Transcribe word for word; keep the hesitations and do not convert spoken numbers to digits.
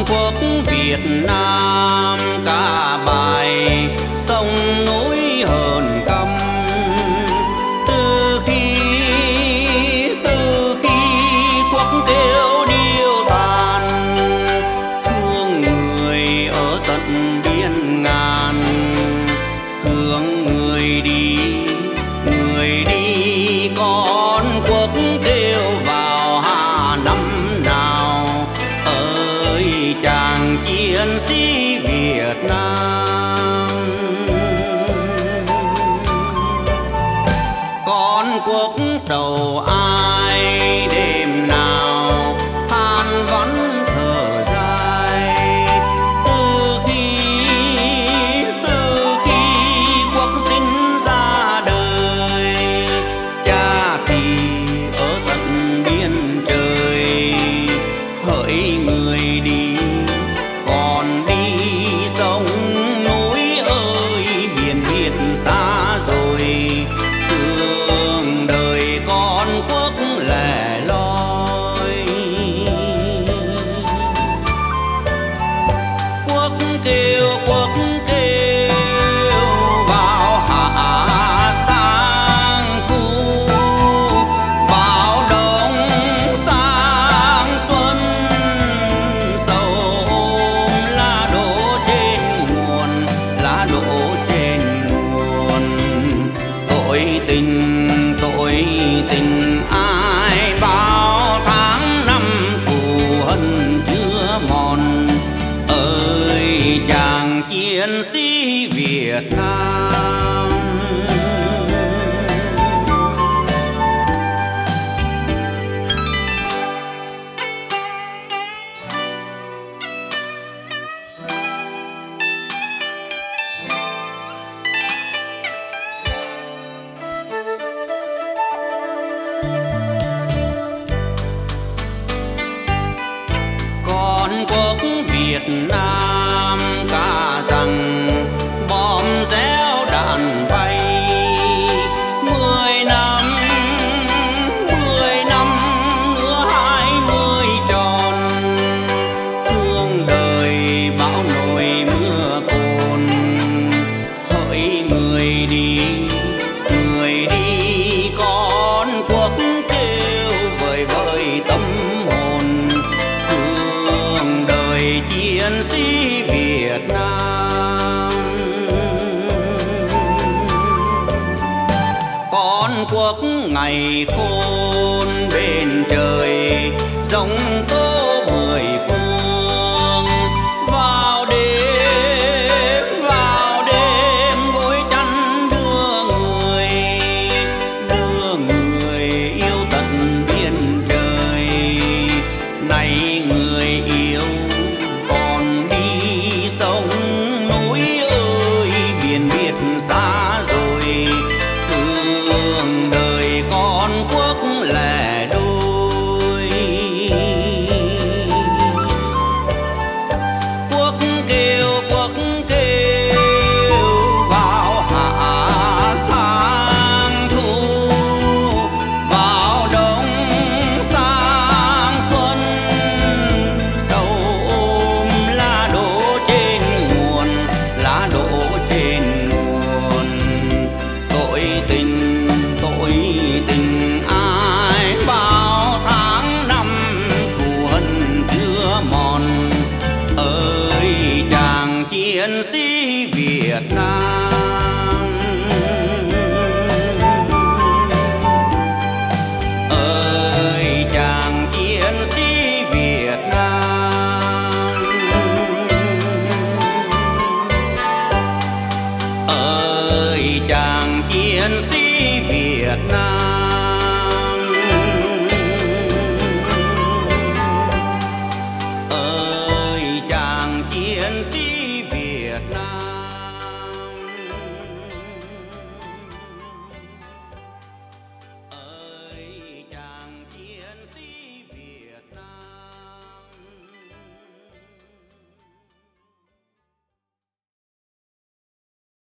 quốc Việt Nam ca bài sông núi hờn căm. Từ khi từ khi quốc kêu điêu tàn, thương người ở tận biên ngàn, thương người đi người đi con quốc kêu vào hà năm nào. Ơi chàng chiến sĩ Việt Nam, con quốc sầu ai đêm nào than vắng thở dài. Từ khi từ khi quốc sinh ra đời, cha thì ở tận biên trời. Hỡi người đi còn đi sông núi ơi, biển biệt xa rồi, thương đời con quốc lẻ loi. Quốc kêu quốc kêu vào hạ sang thu, vào đông sang xuân, sầu ôm lá đổ trên nguồn, lá đổ trên nguồn. Tội tình tội tình ai bao tháng năm thù hận chưa mòn. Ơi chàng chiến sĩ Việt Nam, con quốc Việt Nam ca rằng bom réo đạn bay. Mười năm mười năm nữa hai mươi tròn, thương đời bão nổi mưa cồn. Hỡi người đi người đi con quốc kêu vời vợi tâm hồn, thương đời chiến sĩ Việt Nam. Con quốc ngày khô